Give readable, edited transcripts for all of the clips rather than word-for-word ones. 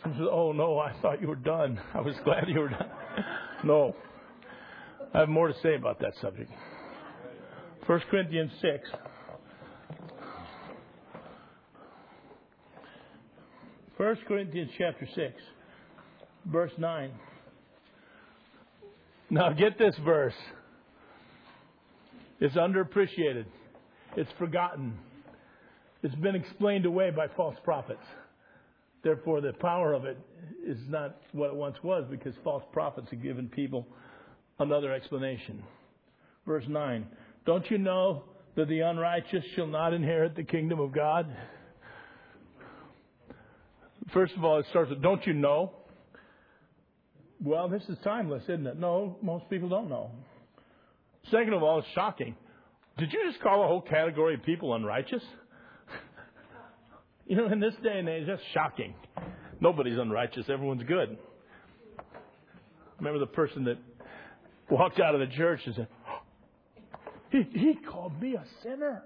He said, oh, no, I thought you were done. I was glad you were done. No. I have more to say about that subject. 1 Corinthians 6. 1 Corinthians chapter 6, verse 9. Now get this verse. It's underappreciated. It's forgotten. It's been explained away by false prophets. Therefore, the power of it is not what it once was, because false prophets have given people another explanation. Verse 9. Don't you know that the unrighteous shall not inherit the kingdom of God? First of all, it starts with, don't you know? Well, this is timeless, isn't it? No, most people don't know. Second of all, it's shocking. Did you just call a whole category of people unrighteous? You know, in this day and age, that's shocking. Nobody's unrighteous. Everyone's good. Remember the person that walked out of the church and said, he called me a sinner.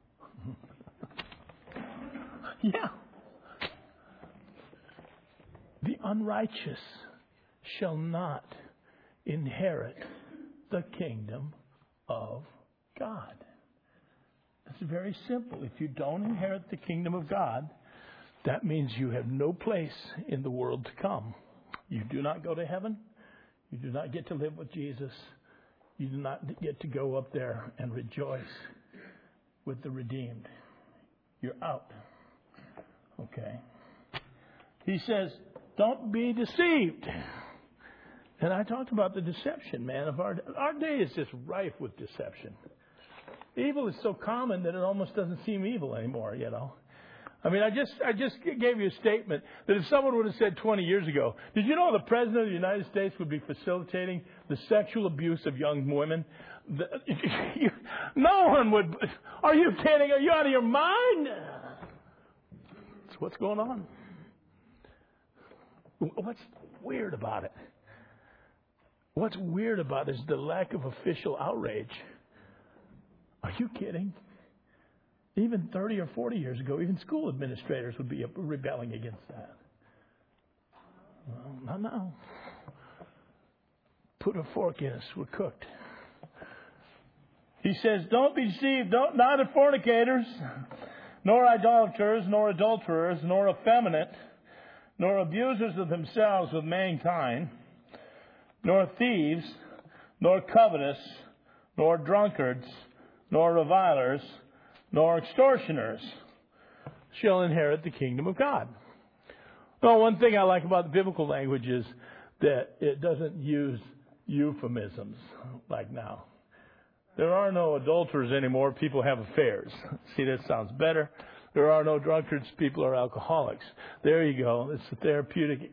Yeah. The unrighteous shall not inherit the kingdom of God. It's very simple. If you don't inherit the kingdom of God, that means you have no place in the world to come. You do not go to heaven. You do not get to live with Jesus. You do not get to go up there and rejoice with the redeemed. You're out. Okay. He says, don't be deceived. And I talked about the deception, man. Of our day is just rife with deception. Evil is so common that it almost doesn't seem evil anymore, you know. I mean, I just gave you a statement that if someone would have said 20 years ago, did you know the President of the United States would be facilitating the sexual abuse of young women? No one would. Are you kidding? Are you out of your mind? That's what's going on. What's weird about it? What's weird about it is the lack of official outrage. Are you kidding? Even 30 or 40 years ago, even school administrators would be rebelling against that. Well, not now. Put a fork in us. We're cooked. He says, don't be deceived. Neither fornicators, nor idolaters, nor adulterers, nor effeminate, nor abusers of themselves with mankind, nor thieves, nor covetous, nor drunkards, nor revilers, nor extortioners shall inherit the kingdom of God. Well, one thing I like about the biblical language is that it doesn't use euphemisms like now. There are no adulterers anymore. People have affairs. See, that sounds better. There are no drunkards. People are alcoholics. There you go. It's a therapeutic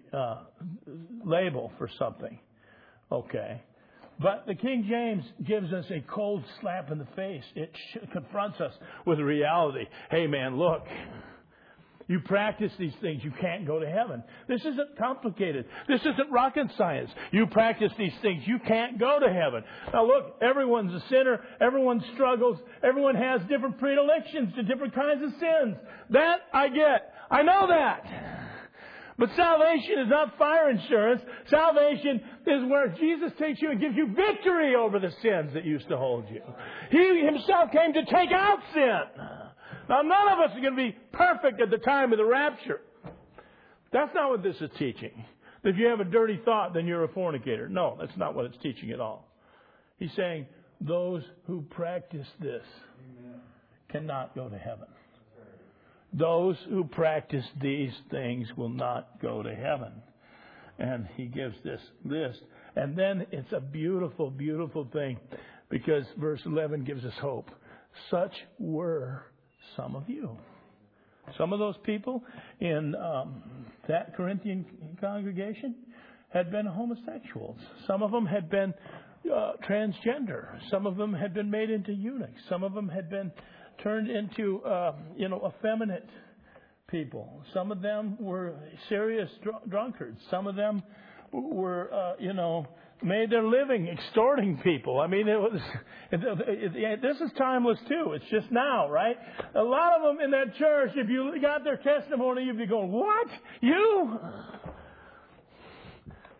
label for something. Okay. But the King James gives us a cold slap in the face. It confronts us with reality. Hey, man, look. You practice these things, you can't go to heaven. This isn't complicated. This isn't rocket science. You practice these things, you can't go to heaven. Now, look, everyone's a sinner. Everyone struggles. Everyone has different predilections to different kinds of sins. That I get. I know that. But salvation is not fire insurance. Salvation is where Jesus takes you and gives you victory over the sins that used to hold you. He himself came to take out sin. Now, none of us are going to be perfect at the time of the rapture. That's not what this is teaching. If you have a dirty thought, then you're a fornicator. No, that's not what it's teaching at all. He's saying those who practice this cannot go to heaven. Those who practice these things will not go to heaven. And he gives this list. And then it's a beautiful, beautiful thing, because verse 11 gives us hope. Such were some of you. Some of those people in that Corinthian congregation had been homosexuals. Some of them had been transgender. Some of them had been made into eunuchs. Some of them had been turned into, effeminate people. Some of them were serious drunkards. Some of them were, made their living extorting people. I mean, this is timeless too. It's just now, right? A lot of them in that church, if you got their testimony, you'd be going, what? You?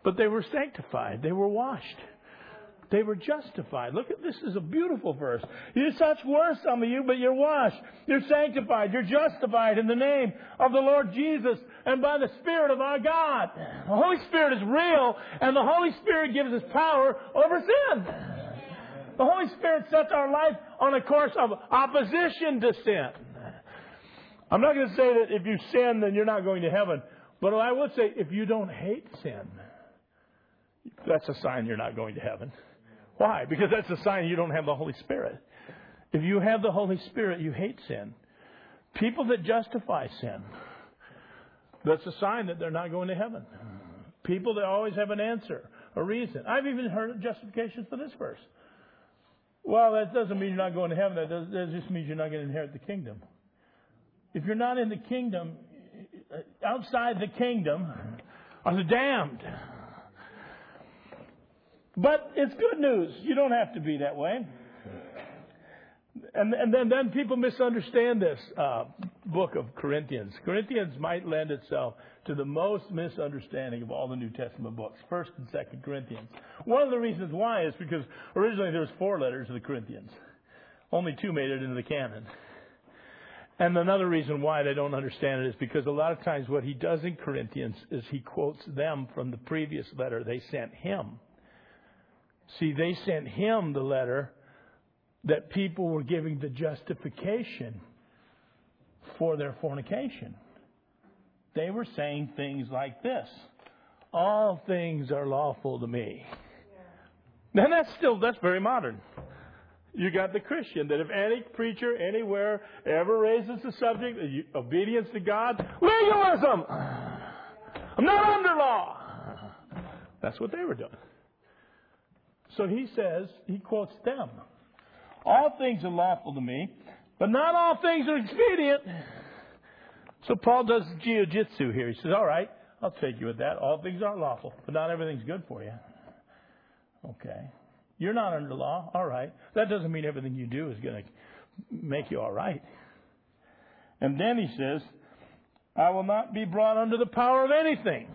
But they were sanctified. They were washed. They were justified. Look at this. Is a beautiful verse. You such were some of you, but you're washed. You're sanctified. You're justified in the name of the Lord Jesus and by the Spirit of our God. The Holy Spirit is real, and the Holy Spirit gives us power over sin. The Holy Spirit sets our life on a course of opposition to sin. I'm not going to say that if you sin, then you're not going to heaven. But I would say if you don't hate sin, that's a sign you're not going to heaven. Why? Because that's a sign you don't have the Holy Spirit. If you have the Holy Spirit, you hate sin. People that justify sin, that's a sign that they're not going to heaven. People that always have an answer, a reason. I've even heard of justification for this verse. Well, that doesn't mean you're not going to heaven. That just means you're not going to inherit the kingdom. If you're not in the kingdom, outside the kingdom are the damned. But it's good news. You don't have to be that way. And then people misunderstand this book of Corinthians. Corinthians might lend itself to the most misunderstanding of all the New Testament books, 1st and 2nd Corinthians. One of the reasons why is because originally there was 4 letters of the Corinthians. Only 2 made it into the canon. And another reason why they don't understand it is because a lot of times what he does in Corinthians is he quotes them from the previous letter they sent him. See, they sent him the letter that people were giving the justification for their fornication. They were saying things like this: all things are lawful to me. Yeah. And that's very modern. You got the Christian that if any preacher anywhere ever raises the subject of obedience to God, legalism! I'm not under law. That's what they were doing. So he says, he quotes them. All things are lawful to me, but not all things are expedient. So Paul does jiu-jitsu here. He says, all right, I'll take you with that. All things aren't lawful, but not everything's good for you. Okay. You're not under law. All right. That doesn't mean everything you do is going to make you all right. And then he says, I will not be brought under the power of anything.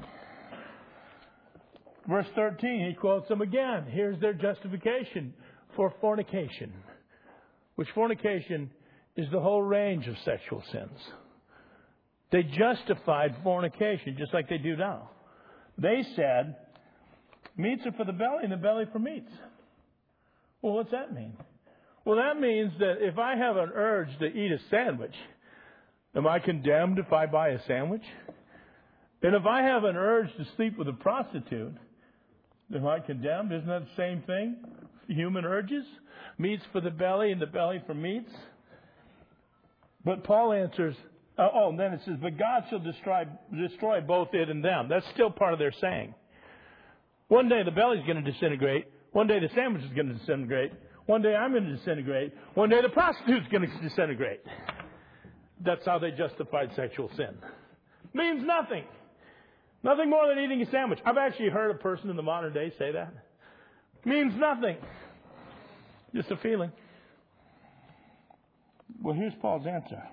Verse 13, he quotes them again. Here's their justification for fornication, which fornication is the whole range of sexual sins. They justified fornication just like they do now. They said, meats are for the belly and the belly for meats. Well, what's that mean? Well, that means that if I have an urge to eat a sandwich, am I condemned if I buy a sandwich? And if I have an urge to sleep with a prostitute, am I condemned? Isn't that the same thing? Human urges? Meats for the belly and the belly for meats? But Paul answers, and then it says, but God shall destroy both it and them. That's still part of their saying. One day the belly's going to disintegrate. One day the sandwich is going to disintegrate. One day I'm going to disintegrate. One day the prostitute's going to disintegrate. That's how they justified sexual sin. Means nothing. Nothing more than eating a sandwich. I've actually heard a person in the modern day say that. Means nothing. Just a feeling. Well, here's Paul's answer.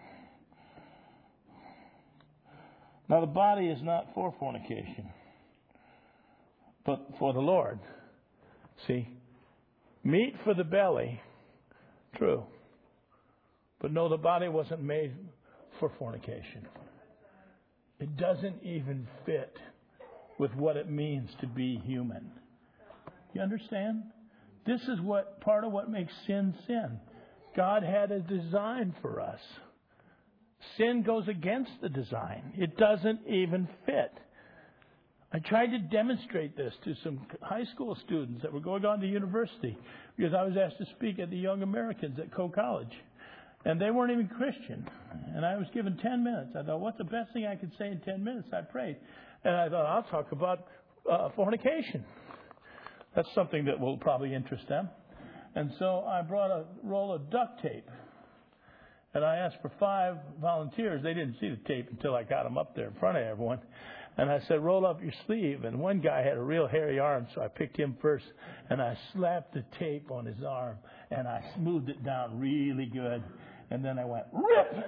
Now, the body is not for fornication, but for the Lord. See, meat for the belly, true. But no, the body wasn't made for fornication. It doesn't even fit with what it means to be human. You understand? This is part of what makes sin sin. God had a design for us. Sin goes against the design. It doesn't even fit. I tried to demonstrate this to some high school students that were going on to university because I was asked to speak at the Young Americans at Coe College. And they weren't even Christian. And I was given 10 minutes. I thought, what's the best thing I could say in 10 minutes? I prayed. And I thought, I'll talk about fornication. That's something that will probably interest them. And so I brought a roll of duct tape. And I asked for 5 volunteers. They didn't see the tape until I got them up there in front of everyone. And I said, roll up your sleeve. And one guy had a real hairy arm, so I picked him first. And I slapped the tape on his arm. And I smoothed it down really good. And then I went, rip!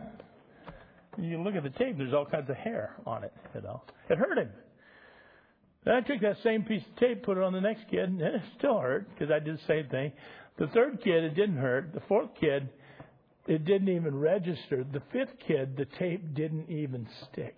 And you look at the tape, there's all kinds of hair on it, you know. It hurt him. Then I took that same piece of tape, put it on the next kid, and it still hurt because I did the same thing. The third kid, it didn't hurt. The fourth kid, it didn't even register. The fifth kid, the tape didn't even stick.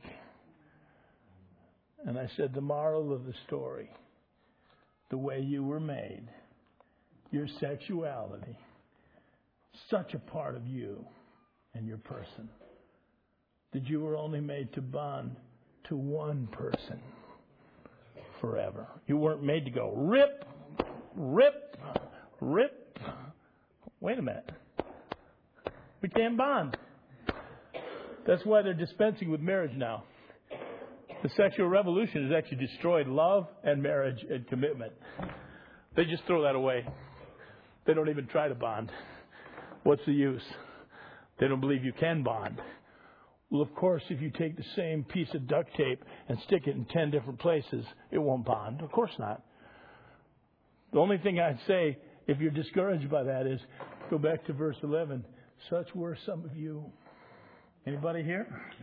And I said, the moral of the story, the way you were made, your sexuality, such a part of you and your person, that you were only made to bond to one person forever. You weren't made to go rip, rip, rip. Wait a minute. We can't bond. That's why they're dispensing with marriage now. The sexual revolution has actually destroyed love and marriage and commitment. They just throw that away. They don't even try to bond. What's the use? They don't believe you can bond. Well, of course, if you take the same piece of duct tape and stick it in 10 different places, it won't bond. Of course not. The only thing I'd say, if you're discouraged by that, is go back to verse 11. Such were some of you. Anybody here?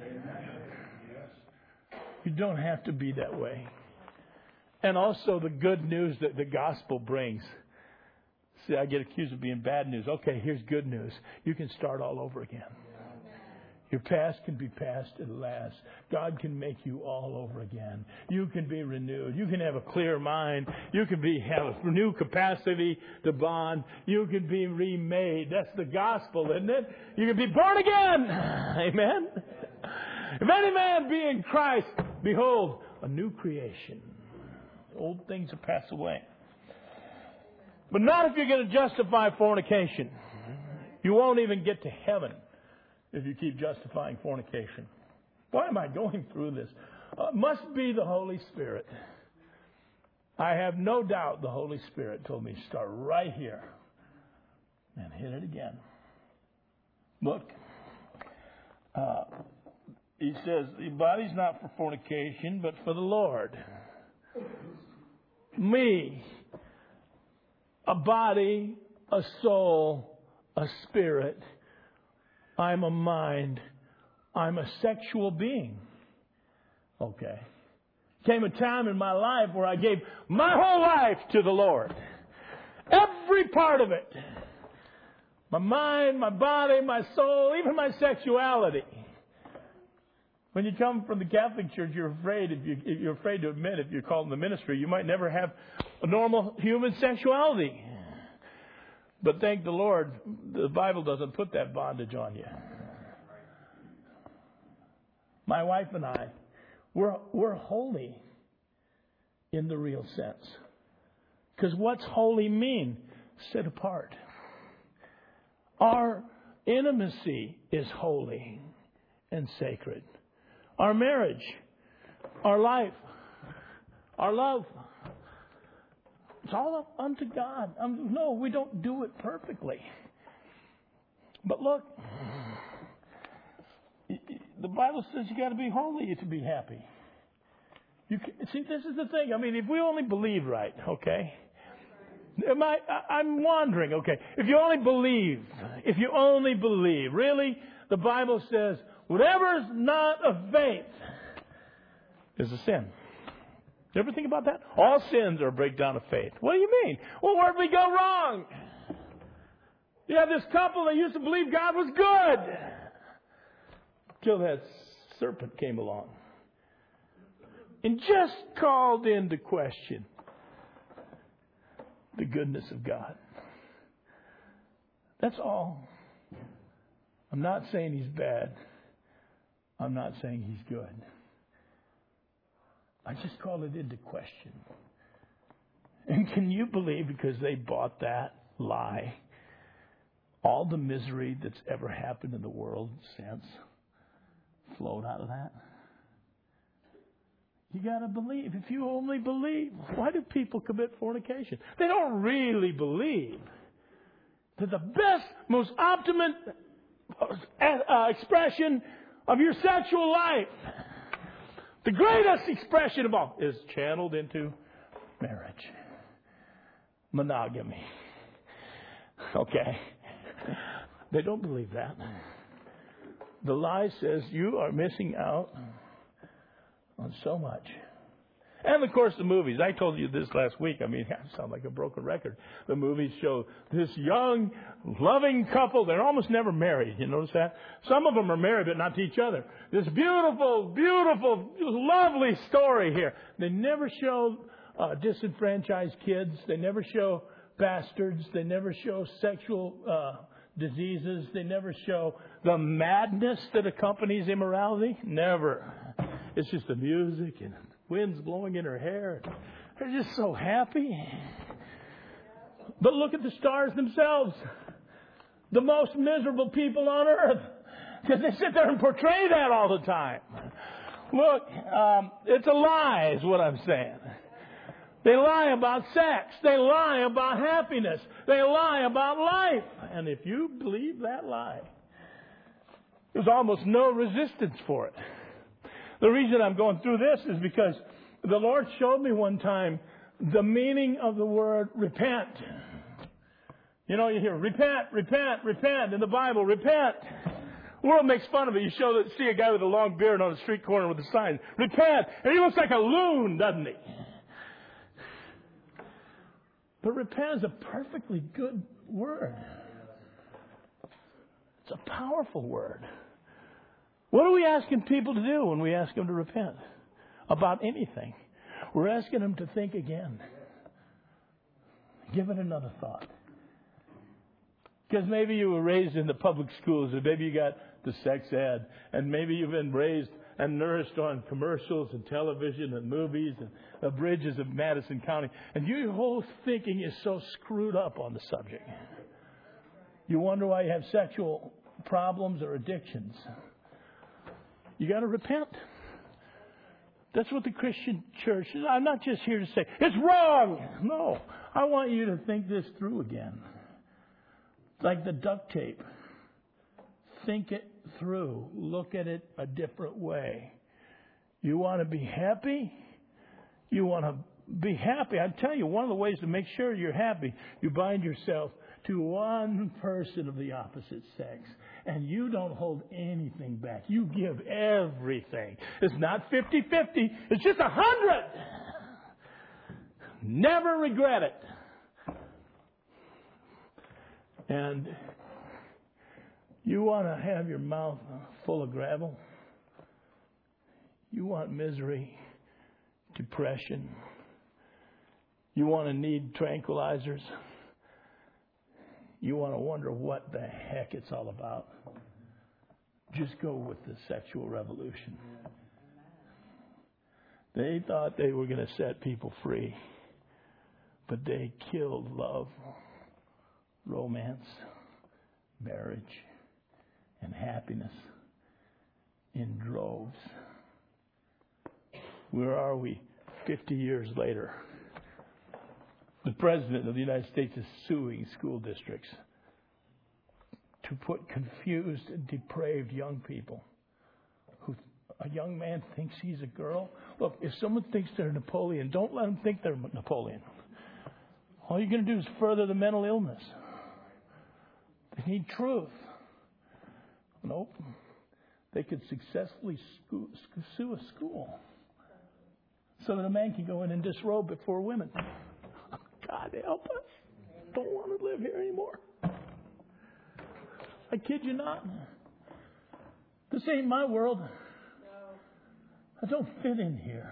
Yes. You don't have to be that way. And also the good news that the gospel brings. See, I get accused of being bad news. Okay, here's good news. You can start all over again. Your past can be past at last. God can make you all over again. You can be renewed. You can have a clear mind. You can have a new capacity to bond. You can be remade. That's the gospel, isn't it? You can be born again. Amen. If any man be in Christ, behold, a new creation. Old things are passed away. But not if you're going to justify fornication. You won't even get to heaven if you keep justifying fornication. Why am I going through this? Must be the Holy Spirit. I have no doubt the Holy Spirit told me start right here and hit it again. Look, he says the body's not for fornication, but for the Lord. Me, a body, a soul, a spirit. I'm a mind. I'm a sexual being. Okay. Came a time in my life where I gave my whole life to the Lord. Every part of it. My mind, my body, my soul, even my sexuality. When you come from the Catholic Church, you're afraid to admit if you're called in the ministry, you might never have a normal human sexuality. But thank the Lord, the Bible doesn't put that bondage on you. My wife and I, we're holy in the real sense. Because what's holy mean? Set apart. Our intimacy is holy and sacred. Our marriage, our life, our love, it's all up unto God. No, we don't do it perfectly. But look, the Bible says you got to be holy to be happy. See, this is the thing. I mean, if we only believe right, okay? I'm wondering, okay? If you only believe, really, the Bible says whatever is not of faith is a sin. You ever think about that? All sins are a breakdown of faith. What do you mean? Well, where did we go wrong? You had this couple that used to believe God was good. Till that serpent came along. And just called into question the goodness of God. That's all. I'm not saying he's bad. I'm not saying he's good. I just call it into question. And can you believe, because they bought that lie, all the misery that's ever happened in the world since flowed out of that? You got to believe. If you only believe, why do people commit fornication? They don't really believe that the best, most optimum expression of your sexual life, the greatest expression of all, is channeled into marriage. Monogamy. Okay. They don't believe that. The lie says you are missing out on so much. And, of course, the movies. I told you this last week. I mean, I sound like a broken record. The movies show this young, loving couple. They're almost never married. You notice that? Some of them are married, but not to each other. This beautiful, beautiful, lovely story here. They never show disenfranchised kids. They never show bastards. They never show sexual diseases. They never show the madness that accompanies immorality. Never. It's just the music and wind's blowing in her hair. They're just so happy. But look at the stars themselves. The most miserable people on earth. Because they sit there and portray that all the time. Look, it's a lie is what I'm saying. They lie about sex. They lie about happiness. They lie about life. And if you believe that lie, there's almost no resistance for it. The reason I'm going through this is because the Lord showed me one time the meaning of the word repent. You know, you hear repent, repent, repent in the Bible, repent. The world makes fun of it. You see a guy with a long beard on a street corner with a sign, repent. And he looks like a loon, doesn't he? But repent is a perfectly good word. It's a powerful word. What are we asking people to do when we ask them to repent? About anything. We're asking them to think again. Give it another thought. Because maybe you were raised in the public schools, or maybe you got the sex ed, and maybe you've been raised and nourished on commercials and television and movies and the bridges of Madison County. And your whole thinking is so screwed up on the subject. You wonder why you have sexual problems or addictions. You got to repent. That's what the Christian church is. I'm not just here to say, it's wrong. No. I want you to think this through again. Like the duct tape. Think it through. Look at it a different way. You want to be happy? You want to be happy. I tell you, one of the ways to make sure you're happy, you bind yourself to one person of the opposite sex. And you don't hold anything back. You give everything. It's not 50-50. It's just 100. Never regret it. And you want to have your mouth full of gravel. You want misery, depression. You want to need tranquilizers. You want to wonder what the heck it's all about. Just go with the sexual revolution. They thought they were going to set people free, but they killed love, romance, marriage, and happiness in droves. Where are we 50 years later? The President of the United States is suing school districts to put confused and depraved young people who a young man thinks he's a girl. Look, if someone thinks they're Napoleon, don't let them think they're Napoleon. All you're going to do is further the mental illness. They need truth. Nope. They could successfully sue a school so that a man can go in and disrobe before women. God help us. Don't want to live here anymore. I kid you not. This ain't my world. I don't fit in here.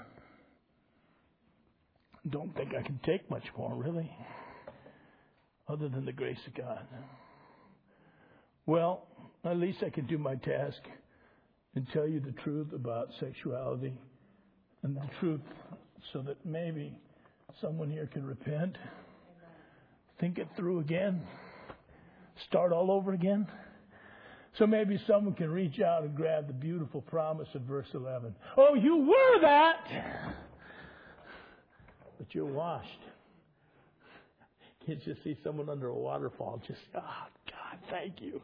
Don't think I can take much more, really, other than the grace of God. Well, at least I can do my task and tell you the truth about sexuality and the truth so that maybe someone here can repent, think it through again, start all over again. So maybe someone can reach out and grab the beautiful promise of verse 11. Oh, you were that, but you're washed. Can't you see someone under a waterfall? Just, oh, God, thank you.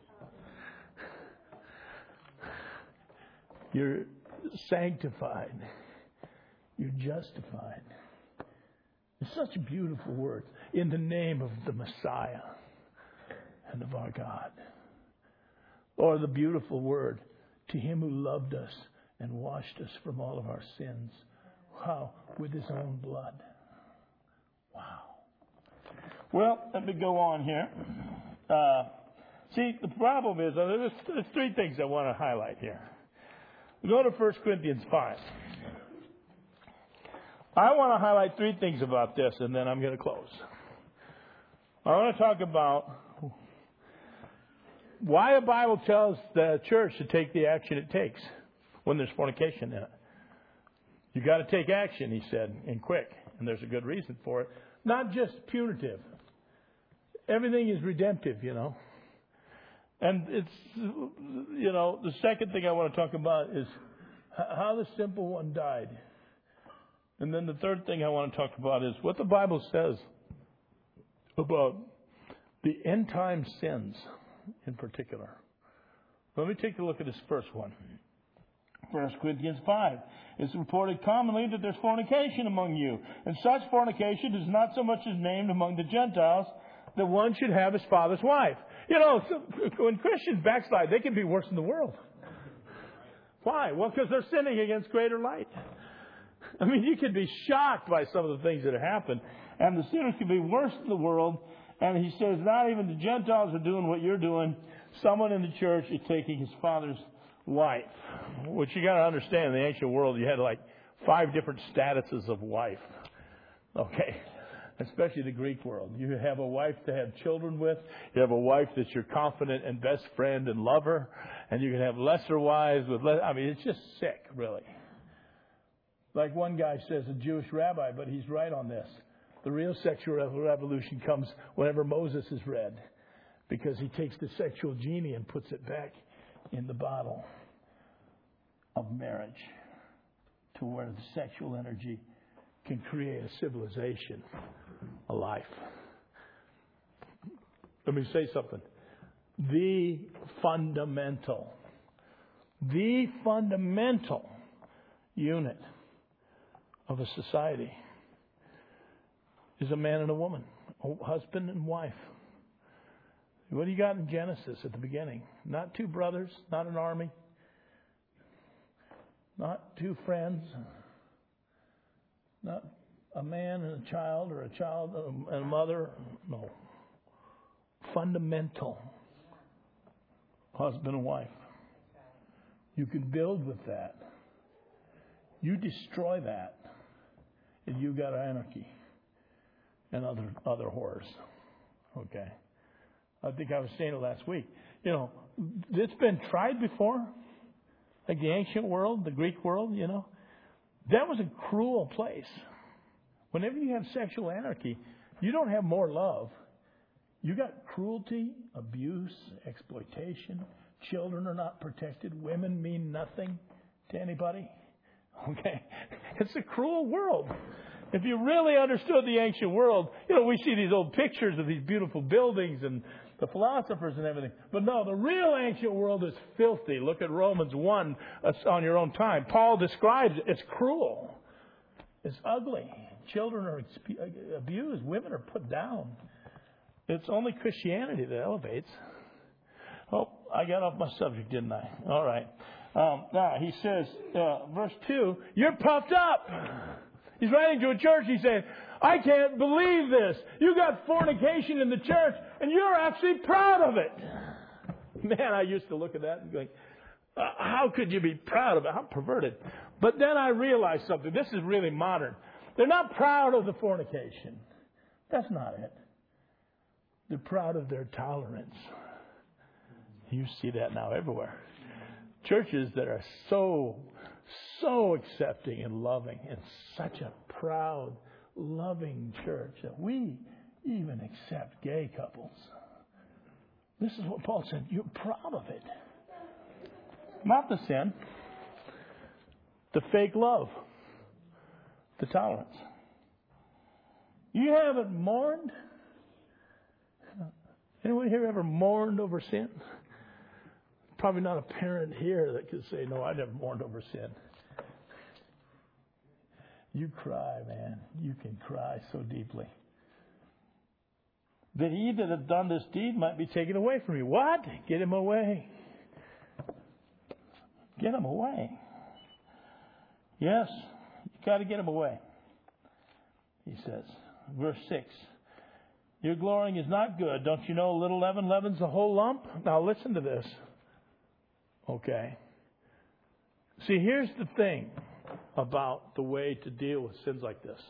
You're sanctified. You're justified. It's such a beautiful word. In the name of the Messiah and of our God. Or the beautiful word, to him who loved us and washed us from all of our sins. Wow, with his own blood. Wow. Well, let me go on here. See, the problem is, there's three things I want to highlight here. Go to 1 Corinthians 5. I want to highlight three things about this, and then I'm going to close. I want to talk about why the Bible tells the church to take the action it takes when there's fornication in it. You got to take action, he said, and quick. And there's a good reason for it. Not just punitive. Everything is redemptive, you know. And it's, you know, the second thing I want to talk about is how the simple one died. And then the third thing I want to talk about is what the Bible says about the end time sins in particular. Let me take a look at this first one. 1 Corinthians 5. It's reported commonly that there's fornication among you. And such fornication is not so much as named among the Gentiles that one should have his father's wife. You know, when Christians backslide, they can be worse than the world. Why? Well, because they're sinning against greater light. I mean, you could be shocked by some of the things that have happened. And the sinners can be worse than the world. And he says, not even the Gentiles are doing what you're doing. Someone in the church is taking his father's wife. Which you got to understand, in the ancient world, you had like 5 different statuses of wife. Okay. Especially the Greek world. You have a wife to have children with. You have a wife that's your confidant and best friend and lover. And you can have lesser wives with I mean, it's just sick, really. Like one guy says, a Jewish rabbi, but he's right on this. The real sexual revolution comes whenever Moses is read. Because he takes the sexual genie and puts it back in the bottle of marriage. To where the sexual energy can create a civilization, a life. Let me say something. The fundamental unit of a society is a man and a woman, a husband and wife. What do you got in Genesis at the beginning? Not 2 brothers, not an army, not 2 friends, not a man and a child or a child and a mother. No. Fundamental. Husband and wife. You can build with that. You destroy that, and you got anarchy and other horrors. Okay. I think I was saying it last week. You know, it's been tried before. Like the ancient world, the Greek world, you know. That was a cruel place. Whenever you have sexual anarchy, you don't have more love. You got cruelty, abuse, exploitation. Children are not protected. Women mean nothing to anybody. Okay? It's a cruel world. If you really understood the ancient world, you know, we see these old pictures of these beautiful buildings and the philosophers and everything. But no, the real ancient world is filthy. Look at Romans 1 on your own time. Paul describes it. It's cruel. It's ugly. Children are abused. Women are put down. It's only Christianity that elevates. Oh, I got off my subject, didn't I? All right. Now, he says, verse 2, you're puffed up. He's writing to a church. He's saying, I can't believe this. You got fornication in the church, and you're actually proud of it. Man, I used to look at that and go, how could you be proud of it? How perverted. But then I realized something. This is really modern. They're not proud of the fornication. That's not it. They're proud of their tolerance. You see that now everywhere. Churches that are so accepting and loving, and such a proud, loving church that we even accept gay couples. This is what Paul said. You're proud of it. Not the sin. The fake love. The tolerance. You haven't mourned? Anyone here ever mourned over sin? Probably not a parent here that could say, no, I never mourned over sin. You cry, man. You can cry so deeply. That he that hath done this deed might be taken away from you. What? Get him away. Get him away. Yes, you got to get him away. he says. Verse 6. Your glorying is not good. Don't you know a little leaven leavens the whole lump? Now listen to this. Okay. See, here's the thing about the way to deal with sins like this.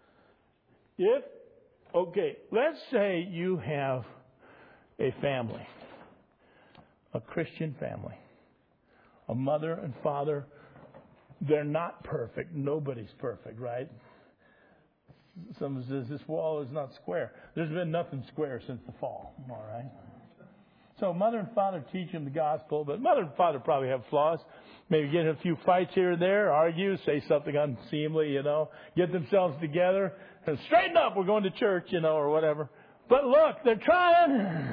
Let's say you have a family, a Christian family, a mother and father. They're not perfect. Nobody's perfect, right? Someone says this wall is not square. There's been nothing square since the fall, all right? So mother and father teach them the gospel, but mother and father probably have flaws. Maybe get in a few fights here and there, argue, say something unseemly, get themselves together and straighten up. We're going to church, or whatever. But look, they're trying.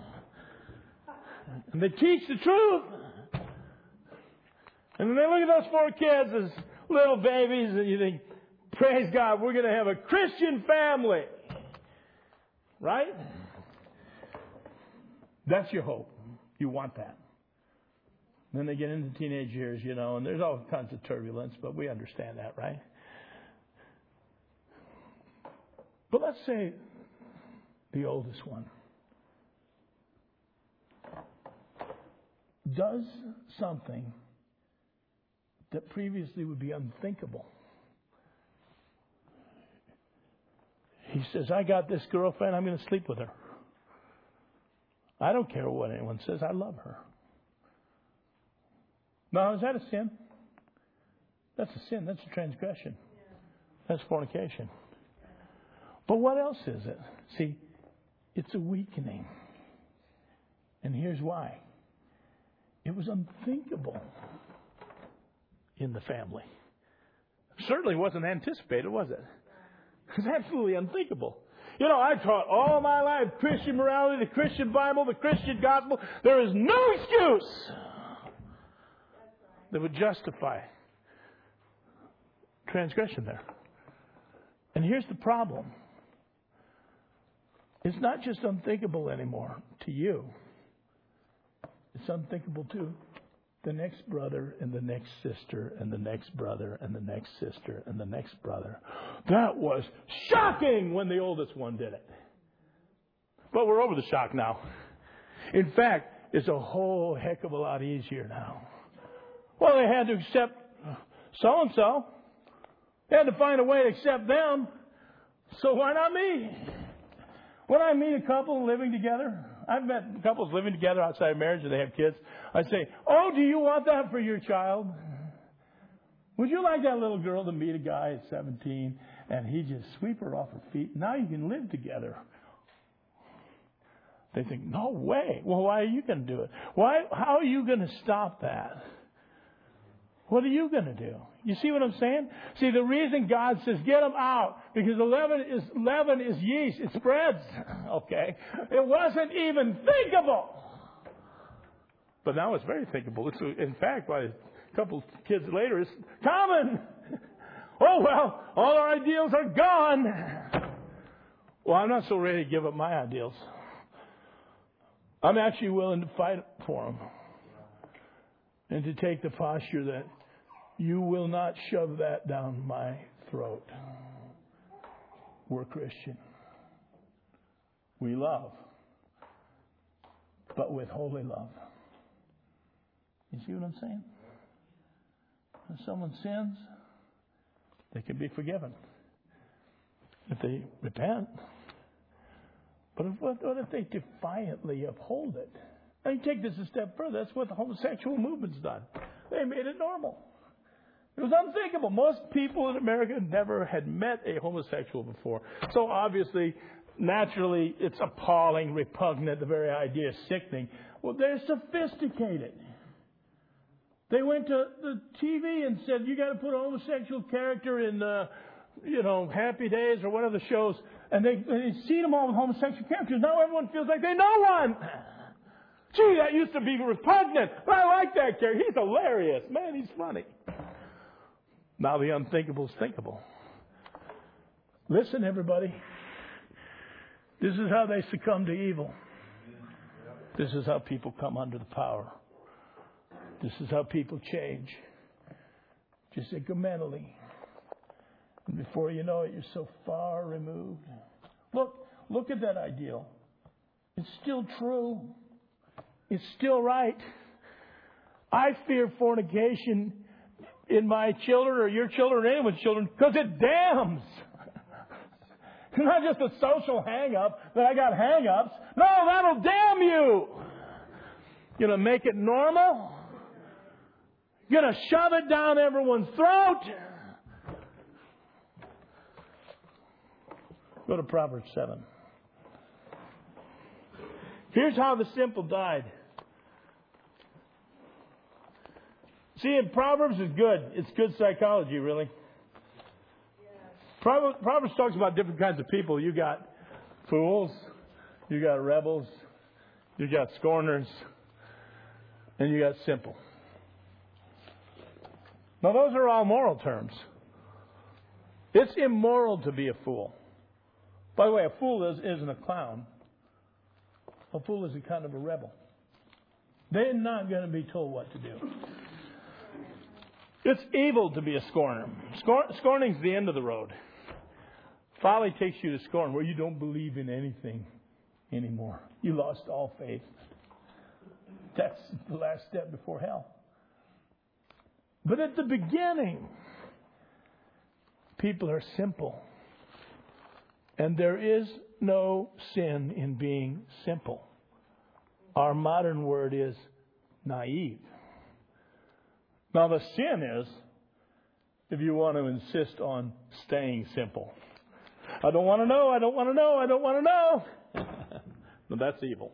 And they teach the truth. And then they look at those 4 kids as little babies, and you think, praise God, we're going to have a Christian family. Right? That's your hope. You want that. Then they get into teenage years, and there's all kinds of turbulence, but we understand that, right? But let's say the oldest one does something that previously would be unthinkable. He says, I got this girlfriend, I'm going to sleep with her. I don't care what anyone says, I love her. Now, is that a sin? That's a sin. That's a transgression. That's fornication. But what else is it? See, it's a weakening. And here's why. It was unthinkable in the family. Certainly wasn't anticipated, was it? It was absolutely unthinkable. I taught all my life Christian morality, the Christian Bible, the Christian gospel. There is no excuse that would justify transgression there. And here's the problem. It's not just unthinkable anymore to you. It's unthinkable to the next brother and the next sister and the next brother and the next sister and the next brother. That was shocking when the oldest one did it. But we're over the shock now. In fact, it's a whole heck of a lot easier now. Well, they had to accept so-and-so. They had to find a way to accept them. So why not me? When I meet a couple living together, I've met couples living together outside of marriage and they have kids. I say, oh, do you want that for your child? Would you like that little girl to meet a guy at 17 and he just sweep her off her feet? Now you can live together. They think, no way. Well, why are you going to do it? How are you going to stop that? What are you going to do? You see what I'm saying? See, the reason God says get them out, because leaven is yeast. It spreads. Okay? It wasn't even thinkable. But now it's very thinkable. In fact, by a couple kids later, it's common. Oh, well, all our ideals are gone. Well, I'm not so ready to give up my ideals. I'm actually willing to fight for them. And to take the posture that you will not shove that down my throat. We're Christian. We love, but with holy love. You see what I'm saying? When someone sins, they can be forgiven if they repent. But what if they defiantly uphold it? Now you take this a step further. That's what the homosexual movement's done. They made it normal. It was unthinkable. Most people in America never had met a homosexual before. So obviously, naturally, it's appalling, repugnant. The very idea is sickening. Well, they're sophisticated. They went to the TV and said, you got to put a homosexual character in, Happy Days or whatever the shows. And they see them all with homosexual characters. Now everyone feels like they know one. Gee, that used to be repugnant. I like that character. He's hilarious. Man, he's funny. Now the unthinkable is thinkable. Listen, everybody. This is how they succumb to evil. This is how people come under the power. This is how people change. Just incrementally. And Before you know it, you're so far removed. Look at that ideal. It's still true. It's still right. I fear fornication in my children or your children or anyone's children because it damns. It's not just a social hang-up that I got hang-ups. No, that'll damn you. You're going to make it normal. You're going to shove it down everyone's throat. Go to Proverbs 7. Here's how the simple died. See, in Proverbs is good. It's good psychology, really. Proverbs talks about different kinds of people. You got fools, you got rebels, you got scorners, and you got simple. Now, those are all moral terms. It's immoral to be a fool. By the way, a fool isn't a clown. A fool is a kind of a rebel. They're not going to be told what to do. It's evil to be a scorner. Scorning's the end of the road. Folly takes you to scorn, where you don't believe in anything anymore. You lost all faith. That's the last step before hell. But at the beginning, people are simple. And there is no sin in being simple. Our modern word is naive. Now the sin is if you want to insist on staying simple. I don't want to know, I don't want to know, I don't want to know. No, that's evil.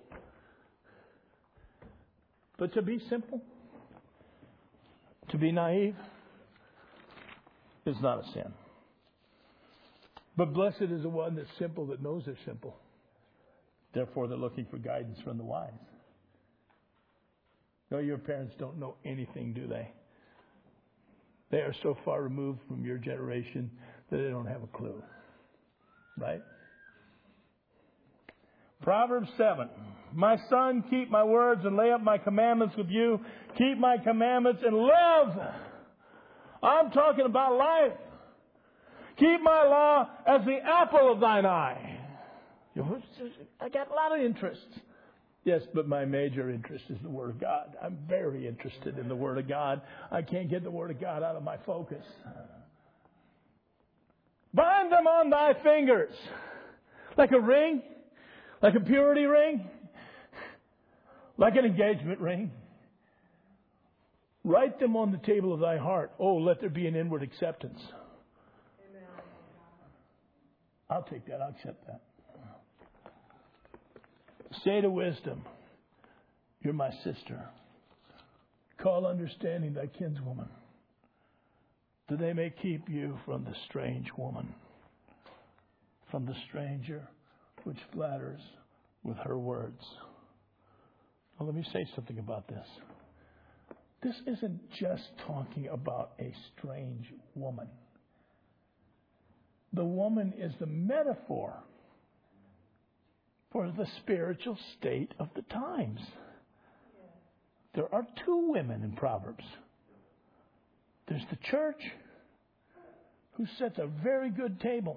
But to be simple, to be naive, is not a sin. But blessed is the one that's simple, that knows they're simple. Therefore, they're looking for guidance from the wise. No, your parents don't know anything, do they? They are so far removed from your generation that they don't have a clue. Right? Proverbs 7. My son, keep my words and lay up my commandments with you. Keep my commandments and live. I'm talking about life. Keep my law as the apple of thine eye. I got a lot of interests. Yes, but my major interest is the Word of God. I'm very interested in the Word of God. I can't get the Word of God out of my focus. Bind them on thy fingers. Like a ring. Like a purity ring. Like an engagement ring. Write them on the table of thy heart. Oh, let there be an inward acceptance. I'll take that. I'll accept that. Say to wisdom, you're my sister. Call understanding thy kinswoman, that they may keep you from the strange woman, from the stranger which flatters with her words. Now let me say something about this. This isn't just talking about a strange woman. The woman is the metaphor for the spiritual state of the times. There are two women in Proverbs. There's the church, who sets a very good table,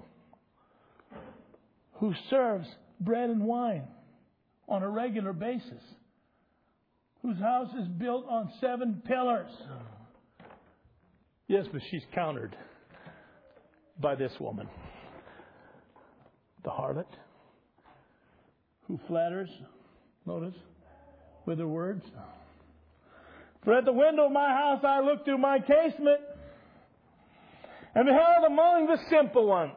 who serves bread and wine on a regular basis, whose house is built on 7 pillars. Yes, but she's countered by this woman, the harlot, who flatters, notice, with her words. For at the window of my house I looked through my casement and beheld among the simple ones.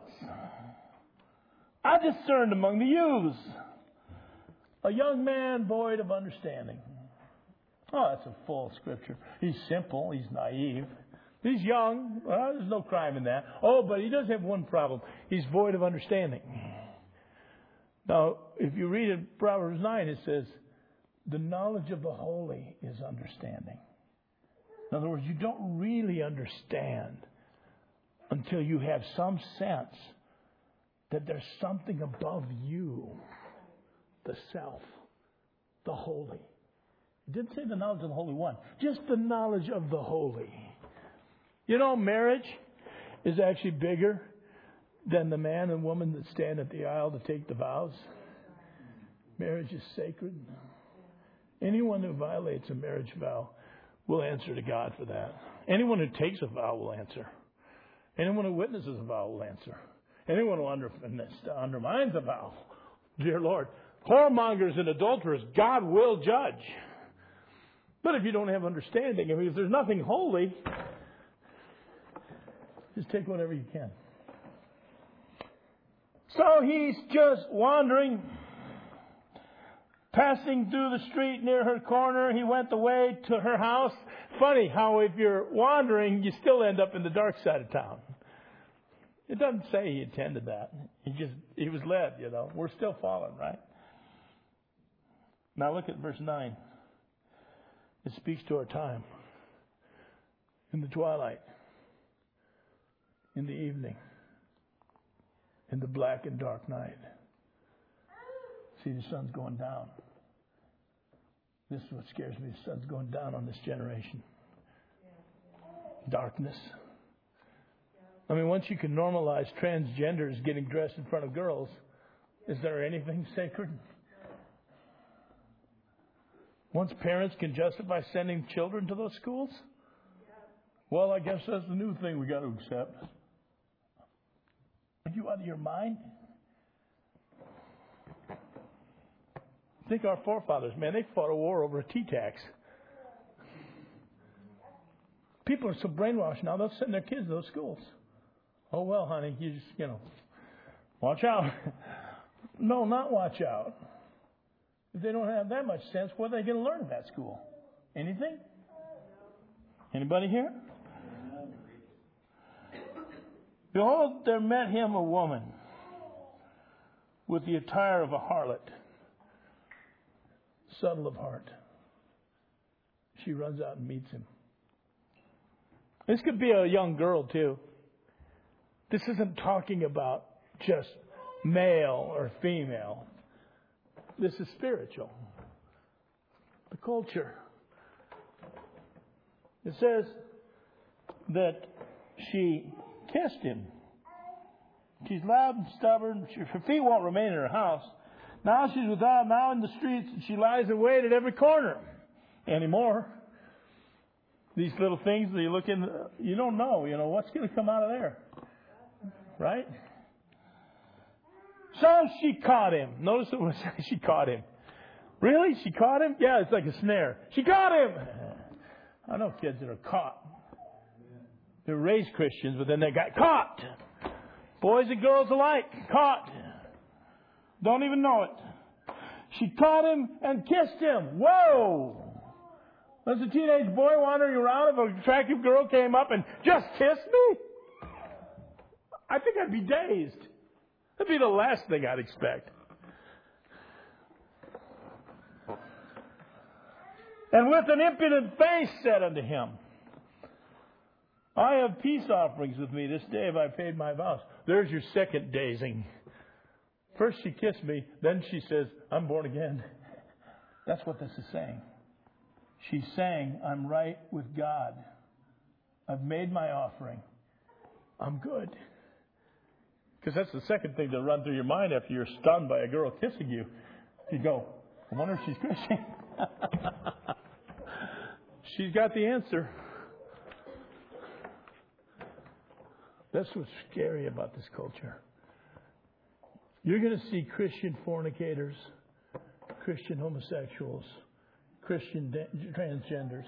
I discerned among the youths a young man void of understanding. Oh, that's a full scripture. He's simple. He's naive. He's young. Well, there's no crime in that. Oh, but he does have one problem. He's void of understanding. Now, if you read in Proverbs 9, it says, the knowledge of the holy is understanding. In other words, you don't really understand until you have some sense that there's something above you, the self, the holy. It didn't say the knowledge of the Holy One, just the knowledge of the holy. You know, marriage is actually bigger than the man and woman that stand at the aisle to take the vows. Marriage is sacred. Anyone who violates a marriage vow will answer to God for that. Anyone who takes a vow will answer. Anyone who witnesses a vow will answer. Anyone who undermines a vow, dear Lord, whoremongers and adulterers, God will judge. But if you don't have understanding, if there's nothing holy, just take whatever you can. So he's just wandering, passing through the street near her corner. He went the way to her house. Funny how if you're wandering, you still end up in the dark side of town. It doesn't say he intended that. He was led, We're still fallen, right? Now look at verse 9. It speaks to our time. In the twilight. In the evening. In the black and dark night. See, the sun's going down. This is what scares me. The sun's going down on this generation. Darkness. I mean, once you can normalize transgenders getting dressed in front of girls, is there anything sacred? Once parents can justify sending children to those schools? Well, I guess that's the new thing we got to accept. Are you out of your mind? Think our forefathers, man, they fought a war over a tea tax. People are so brainwashed now, they'll send their kids to those schools. Oh, well, honey, you just, watch out. No, not watch out. If they don't have that much sense, what are they going to learn at that school? Anything? Anybody here? Behold, there met him a woman with the attire of a harlot, subtle of heart. She runs out and meets him. This could be a young girl, too. This isn't talking about just male or female. This is spiritual. The culture. It says that she kissed him. She's loud and stubborn. Her feet won't remain in her house. Now she's without, now in the streets, and she lies in wait at every corner. Anymore. These little things that you look in, you don't know, what's going to come out of there. Right? So she caught him. Notice it was she caught him. Really? She caught him? Yeah, it's like a snare. She caught him! I know kids that are caught. They're raised Christians, but then they got caught. Boys and girls alike, caught. Don't even know it. She caught him and kissed him. Whoa! As a teenage boy wandering around, if an attractive girl came up and just kissed me, I think I'd be dazed. That'd be the last thing I'd expect. And with an impudent face said unto him, I have peace offerings with me. This day have I paid my vows. There's your second dazing. First she kissed me, then she says, I'm born again. That's what this is saying. She's saying, I'm right with God. I've made my offering. I'm good. Because that's the second thing to run through your mind after you're stunned by a girl kissing you. You go, I wonder if she's Christian. She's got the answer. That's what's scary about this culture. You're going to see Christian fornicators, Christian homosexuals, Christian transgenders.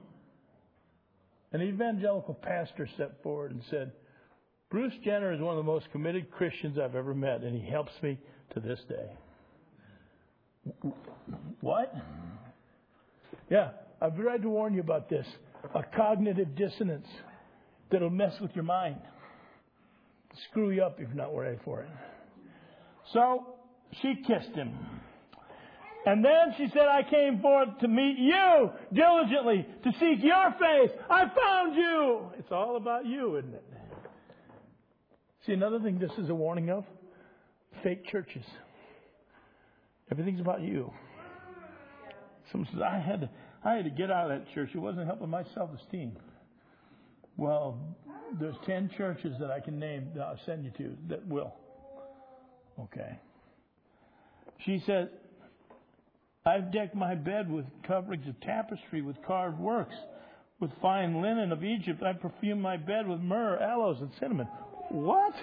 An evangelical pastor stepped forward and said, Bruce Jenner is one of the most committed Christians I've ever met, and he helps me to this day. What? Yeah, I've tried to warn you about this. A cognitive dissonance that'll mess with your mind. Screw you up if you're not ready for it. So, she kissed him. And then she said, I came forth to meet you diligently, to seek your face. I found you. It's all about you, isn't it? See, another thing this is a warning of? Fake churches. Everything's about you. Someone says, I had to get out of that church. It wasn't helping my self-esteem. Well, There's 10 churches that I can name that I'll send you to that will. Okay. She says, I've decked my bed with coverings of tapestry, with carved works, with fine linen of Egypt. I perfume my bed with myrrh, aloes, and cinnamon. What?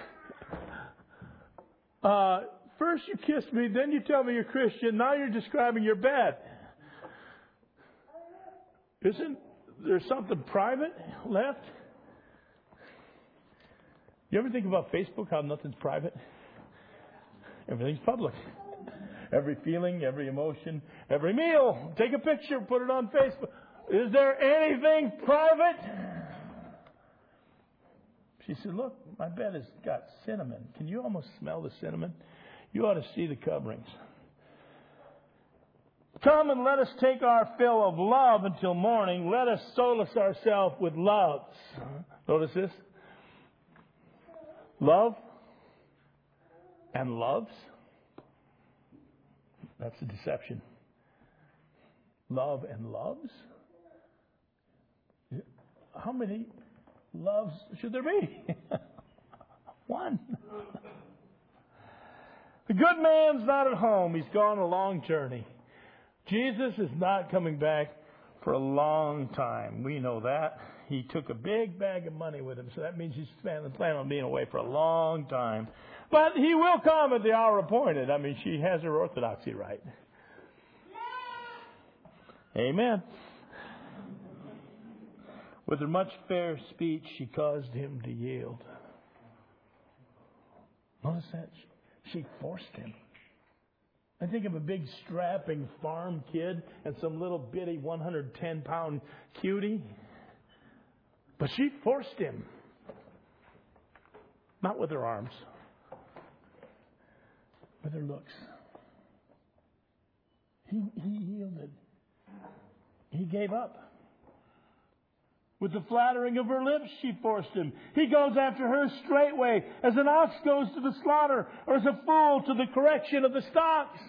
First you kiss me, then you tell me you're Christian. Now you're describing your bed. Isn't there something private left? You ever think about Facebook, how nothing's private? Everything's public. Every feeling, every emotion, every meal. Take a picture, put it on Facebook. Is there anything private? She said, look, my bed has got cinnamon. Can you almost smell the cinnamon? You ought to see the coverings. Come and let us take our fill of love until morning. Let us solace ourselves with loves. Notice this. Love and loves. That's a deception. Love and loves? How many loves should there be? One. The good man's not at home. He's gone a long journey. Jesus is not coming back for a long time. We know that. He took a big bag of money with him, so that means he's planning on being away for a long time. But he will come at the hour appointed. I mean, she has her orthodoxy right. Amen. With her much fair speech, she caused him to yield. Notice that? She forced him. I think of a big strapping farm kid and some little bitty 110-pound cutie. But she forced him. Not with her arms. With her looks. He yielded. He gave up. With the flattering of her lips, she forced him. He goes after her straightway, as an ox goes to the slaughter, or as a fool to the correction of the stocks.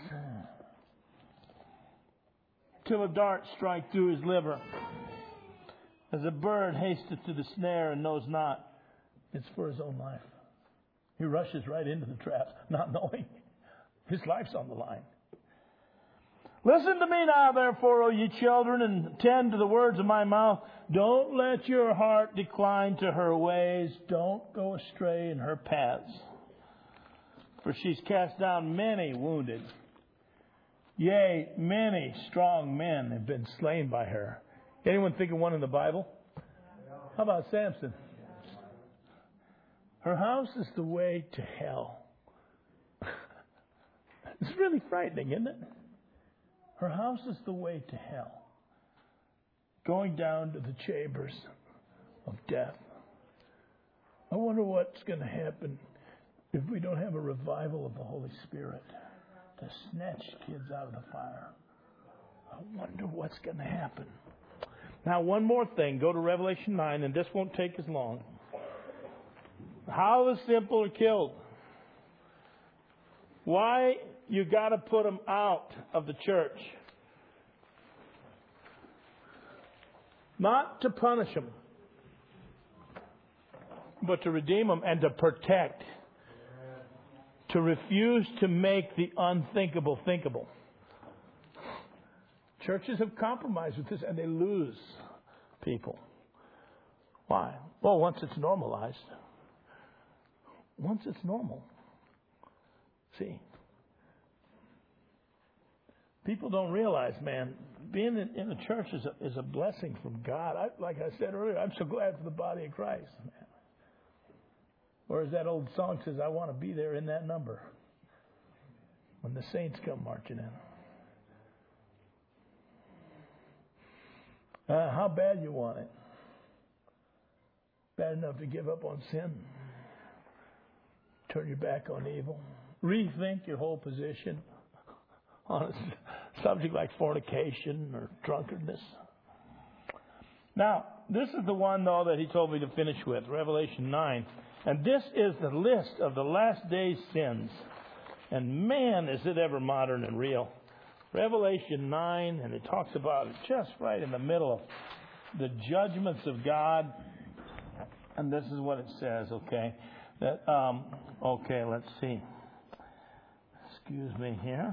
Till a dart strike through his liver. As a bird hasteth to the snare and knows not it's for his own life. He rushes right into the trap, not knowing his life's on the line. Listen to me now, therefore, O ye children, and attend to the words of my mouth. Don't let your heart decline to her ways. Don't go astray in her paths. For she's cast down many wounded. Yea, many strong men have been slain by her. Anyone think of one in the Bible? How about Samson? Her house is the way to hell. It's really frightening, isn't it? Her house is the way to hell. Going down to the chambers of death. I wonder what's going to happen if we don't have a revival of the Holy Spirit to snatch kids out of the fire. I wonder what's going to happen. Now, one more thing. Go to Revelation 9, and this won't take as long. How the simple are killed. Why you got to put them out of the church. Not to punish them, but to redeem them and to protect. To refuse to make the unthinkable thinkable. Churches have compromised with this and they lose people. Why? Well, once it's normalized. Once it's normal. See, people don't realize, man, being in the church is a blessing from God. Like I said earlier, I'm so glad for the body of Christ. Man. Or as that old song says, I want to be there in that number when the saints come marching in. How bad you want it? Bad enough to give up on sin? Turn your back on evil? Rethink your whole position on a subject like fornication or drunkenness? Now, this is the one, though, that he told me to finish with, Revelation 9. And this is the list of the last days' sins. And man, is it ever modern and real. Revelation 9, and it talks about it just right in the middle of the judgments of God. And this is what it says, okay? That, okay, let's see. Excuse me here.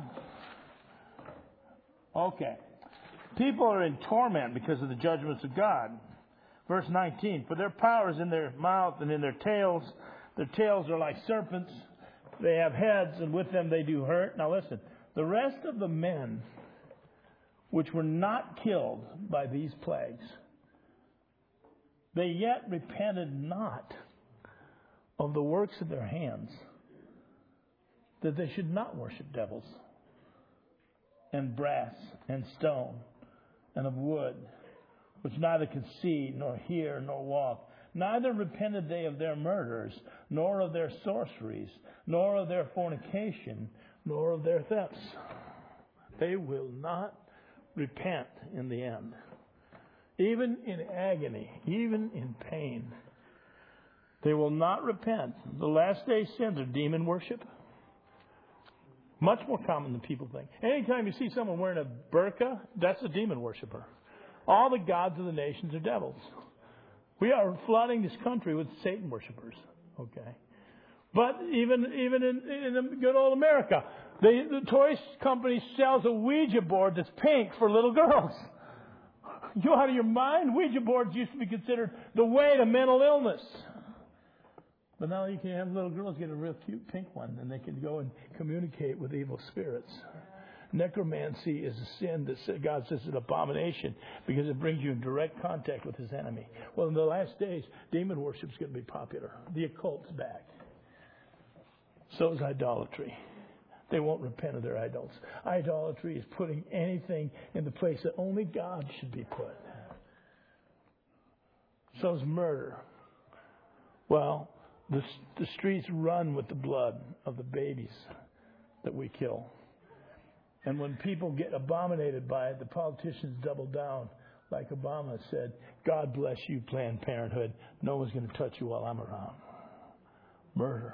Okay. People are in torment because of the judgments of God. Verse 19, for their power is in their mouth and in their tails. Their tails are like serpents. They have heads, and with them they do hurt. Now listen, the rest of the men which were not killed by these plagues, they yet repented not of the works of their hands, that they should not worship devils, and brass, and stone, and of wood, which neither can see, nor hear, nor walk. Neither repented they of their murders, nor of their sorceries, nor of their fornication, nor of their thefts. They will not repent in the end. Even in agony, even in pain, they will not repent. The last day sins are demon worship. Much more common than people think. Anytime you see someone wearing a burqa, that's a demon worshiper. All the gods of the nations are devils. We are flooding this country with Satan worshipers. Okay, but even in good old America, the toy company sells a Ouija board that's pink for little girls. You out of your mind? Ouija boards used to be considered the way to mental illness. But now you can have little girls get a real cute pink one, and they can go and communicate with evil spirits. Necromancy is a sin that God says is an abomination because it brings you in direct contact with his enemy. Well, in the last days, demon worship is going to be popular. The occult's back. So is idolatry. They won't repent of their idols. Idolatry is putting anything in the place that only God should be put. So is murder. Well, the streets run with the blood of the babies that we kill. And when people get abominated by it, the politicians double down. Like Obama said, God bless you, Planned Parenthood. No one's going to touch you while I'm around. Murder.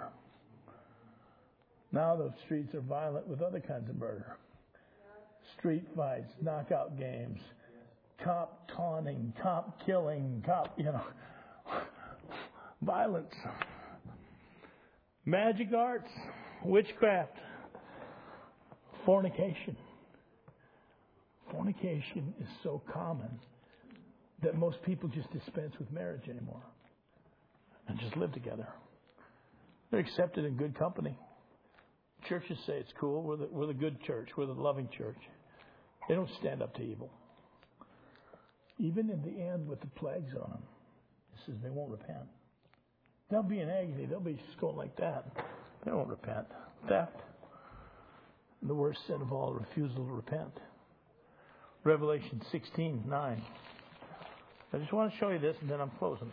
Now the streets are violent with other kinds of murder. Street fights, knockout games, cop taunting, cop killing, violence. Magic arts, witchcraft, fornication. Fornication is so common that most people just dispense with marriage anymore and just live together. They're accepted in good company. Churches say it's cool. We're the good church. We're the loving church. They don't stand up to evil. Even in the end with the plagues on them, it says they won't repent. They'll be in agony. They'll be just going like that. They won't repent. Theft. And the worst sin of all, refusal to repent. Revelation 16:9. I just want to show you this and then I'm closing.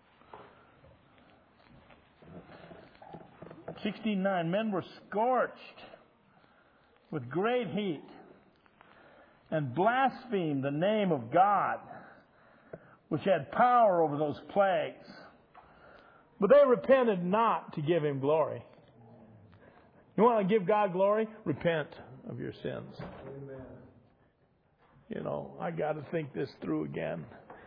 16:9. Men were scorched with great heat and blasphemed the name of God, which had power over those plagues. But they repented not to give him glory. You want to give God glory? Repent of your sins. Amen. You know, I got to think this through again.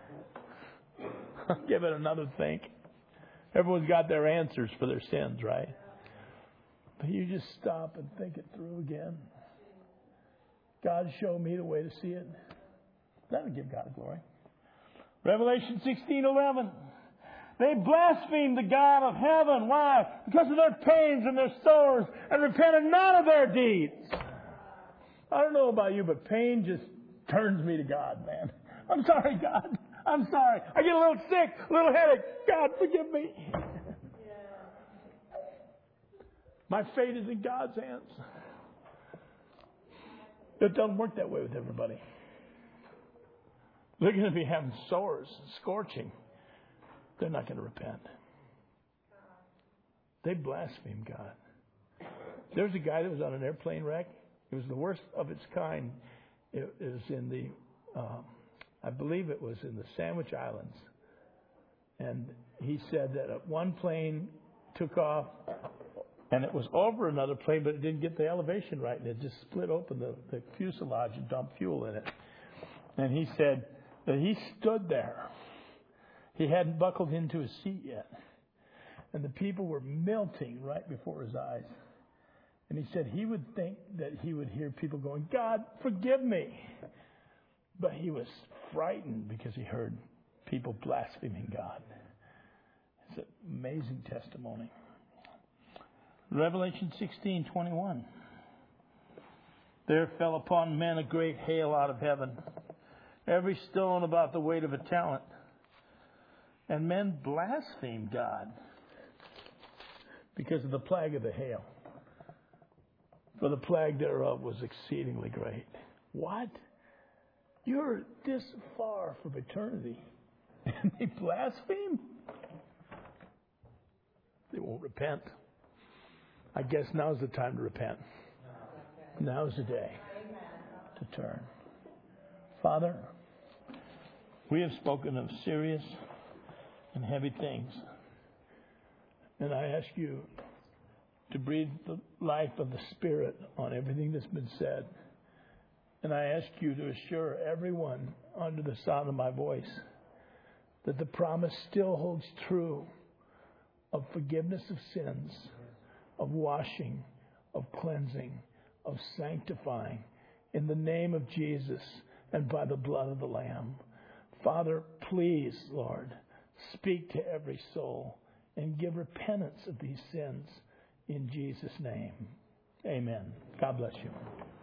Give it another think. Everyone's got their answers for their sins, right? But you just stop and think it through again. God, show me the way to see it. That'll give God glory. Revelation 16:11. They blasphemed the God of heaven. Why? Because of their pains and their sores, and repented not of their deeds. I don't know about you, but pain just turns me to God, man. I'm sorry, God. I'm sorry. I get a little sick, a little headache. God, forgive me. My fate is in God's hands. It doesn't work that way with everybody. They're going to be having sores, scorching. They're not going to repent. They blaspheme God. There was a guy that was on an airplane wreck. It was the worst of its kind. It was in the, I believe it was in the Sandwich Islands. And he said that one plane took off and it was over another plane, but it didn't get the elevation right. And it just split open the fuselage and dumped fuel in it. And he said that he stood there He hadn't buckled into his seat yet. And the people were melting right before his eyes. And he said he would think that he would hear people going, God, forgive me. But he was frightened because he heard people blaspheming God. It's an amazing testimony. Revelation 16:21. There fell upon men a great hail out of heaven, every stone about the weight of a talent. And men blasphemed God because of the plague of the hail. For the plague thereof was exceedingly great. What? You're this far from eternity, and they blaspheme? They won't repent. I guess now's the time to repent. Now's the day to turn. Father, we have spoken of serious and heavy things. And I ask you to breathe the life of the Spirit on everything that's been said. And I ask you to assure everyone under the sound of my voice that the promise still holds true of forgiveness of sins, of washing, of cleansing, of sanctifying in the name of Jesus and by the blood of the Lamb. Father, please, Lord, speak to every soul and give repentance of these sins in Jesus' name. Amen. God bless you.